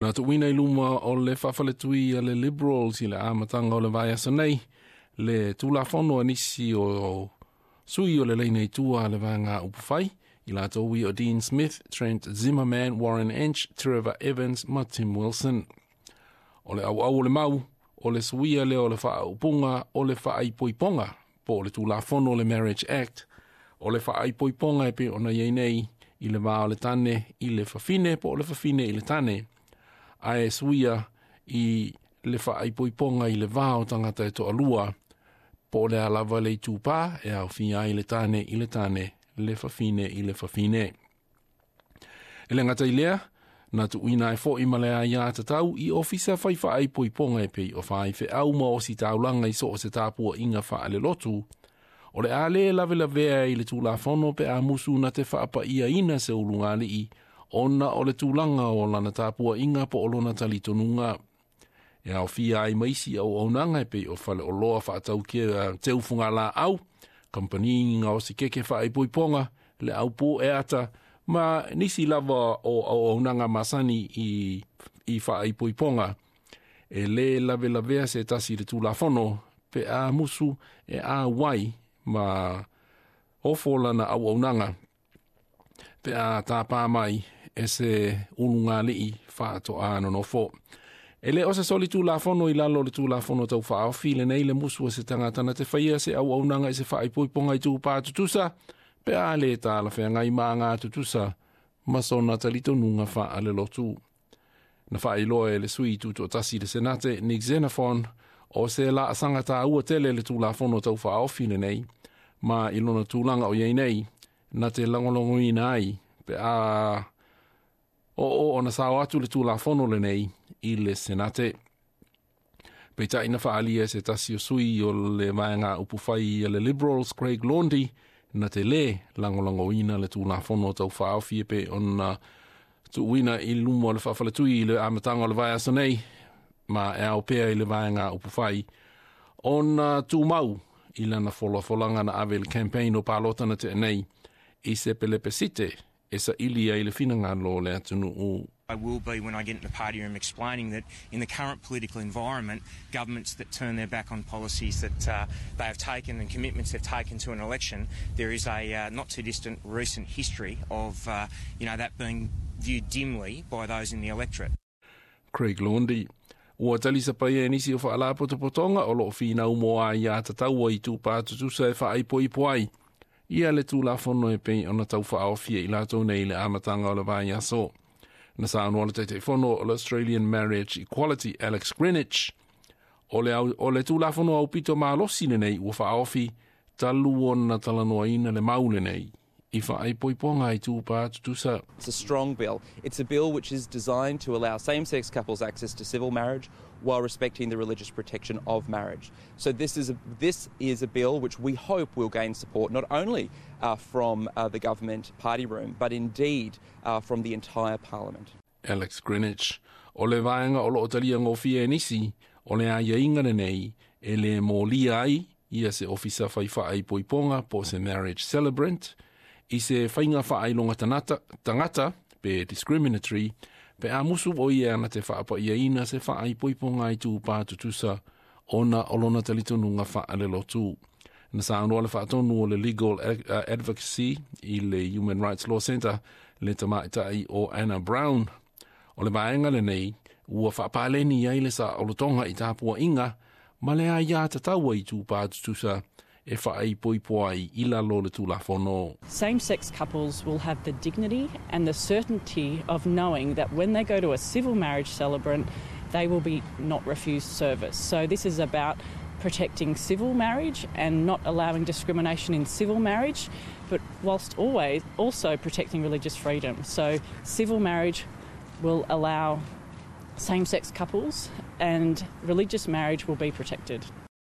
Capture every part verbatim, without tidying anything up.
Nā tu wina iluma o le whawhaletui a le Liberals i le āmatanga o le vai asa nei, le tūlafono anisi o sui o le leinei tua le vai ngā upawhai, i la tōwi o Dean Smith, Trent Zimmerman, Warren Ench, Trevor Evans, ma Tim Wilson. O le au au o le mau, o le suia le o le wha upunga, o le wha aipoiponga, po o le tūlafono o le Marriage Act, o le wha aipoiponga e pe ona iei nei, i le wā o le tane, i le whawhine, po o le whawhine i le tane. Ae suia i le whaaipoiponga i le vāo tangata e toa lua, po le alawa le tūpā e au whia i le tāne i le tāne, le whawhine i le whawhine. E le ngata i lea, nā tu uina e fo i malea i ata tau i ofisa whai whaaipoiponga e pei o whai whi au ma o si taulanga i so o se tāpua inga wha ale lotu, o le ale lawe lavea i le tūlafono pe a musu na te whaapa ia ina se ulunga li i, ona o le tūlanga o lana tāpua inga po olona talitonunga. E au fia ai maisi au aunanga e pe o whale o loa whaatau kia te ufunga la au, company ngā o si keke whaaipoiponga, le au pō e ata, ma nisi lava o au aunanga masani i, i whaaipoiponga. E le lawe lavea se tasi le tūlafono, pe a musu e a wai, ma ofo lana au aunanga, pe a tāpā mai, e se ulunga lii whaato āno no fo. E le o se soli tū la fono i lalo le tū la fono tau whaawhi le nei le musu se tangatana te whaia se au au nanga i se whaaipoiponga i tū pātutusa, pe a le tā la whea ngai mā ngā tutusa, masona talito nunga wha ale lotu. Na wha iloa e le sui tū tō tasi le senate Nick Xenophon o se la asanga tā ua tele le tū la fono tau whaawhi le nei, ma ilona tūlanga o iei nei, na te langolongo i nai, pe a o o ona sao atu le tūlafono le nei i le senate. Pei ina whaalia se tasi o sui o le maenga upuwhai le Liberals Craig Laundy na te le langolango ina le tūlafono tau whaawhi pe ona tu uina i lumo le whawhaletui i le amatanga o le vai asa nei ma e au pea i le maenga upuwhai ona tu mau i lana wholofolanga na ave le campaign o pālotana te nei i se pelepe site esa ilia i le whinanga lo le atunu u. I will be when I get into the party room explaining that in the current political environment, governments that turn their back on policies that uh, they have taken and commitments they've taken to an election, there is a uh, not too distant recent history of uh, you know that being viewed dimly by those in the electorate. Craig Laundy. Ua talisa pai e nisi o whaala potopotonga o loo whina umoa i a tataua i tūpā tutusa e whaaipo i poai. Ia le tūlafono e pei ona tau whaawhia i lātou nei le amatanga o le vai aso. Na sa anua le teitei whono o le Australian Marriage Equality Alex Greenwich. O le, au, o le tūlafono au pito maa losi le nei ua whaawhi talu ona talanoa ina le maule nei. I whaaipo i ponga i tūpā tutusa. It's a strong bill. It's a bill which is designed to allow same-sex couples access to civil marriage while respecting the religious protection of marriage. So this is a, this is a bill which we hope will gain support not only uh, from uh, the government party room, but indeed uh, from the entire parliament. Alex Greenwich. O le vaenga o lo otalia ngofia nisi, o le aia ingane nei, e le mō lia ai, ia se ofisa whai whaai poiponga po se marriage celebrant, i se whainga whaai longa tanata, tangata, pe discriminatory, pe a musu o ia ana te whaapa ia ina se whaai poiponga i tū pātutusa, ona olona talitonunga whaale lotu. Na sa anua le whaatonu o le Legal Advocacy i le Human Rights Law Centre, le tamaitai o Anna Brown. O le vaenga le nei, ua whaapaleni ia ile sa olotonga i tāpua inga, ma le a ia tataua i tū pātutusa, e whaai poipoai i lalo le tūlafono. Same-sex couples will have the dignity and the certainty of knowing that when they go to a civil marriage celebrant, they will be not refused service. So this is about protecting civil marriage and not allowing discrimination in civil marriage, but whilst always also protecting religious freedom. So civil marriage will allow same-sex couples and religious marriage will be protected.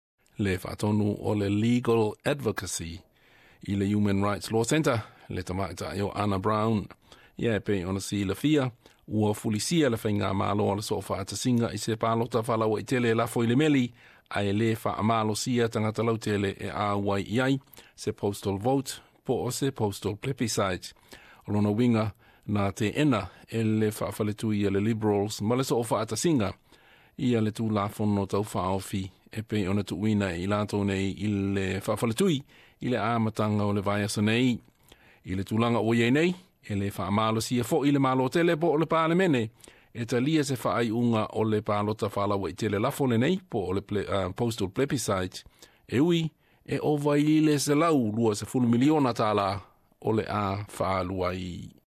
Le whaatonu o le Legal Advocacy i le Human Rights Law Centre, le tamaitai o Anna Brown. Ia pe ona si la fia, ua fulisia le whainga malo ala so whaatasinga i se pālota whalawa i tele la fo i le meli, a e le whaamalo sia tangata lau tele e a wai iai, se postal vote, po o se postal plebiscite. O lona winga, na te ena e le whaafaletu ia le Liberals ma le so o whaatasinga ia le tū la whono tau whaofi e pe ona tu uina i lātou nei i le whaafaletu i le āmatanga o le vaiasa nei i le tūlanga o iei nei e le whaamalo sia fo i le malo tele po o le pālemene e talia se whaai unga o le pālota whaalawa i tele lafo le nei po o le ple, uh, postal plebiscite e ui e o vai le se lau lua se fulu miliona tāla o le a whaalua i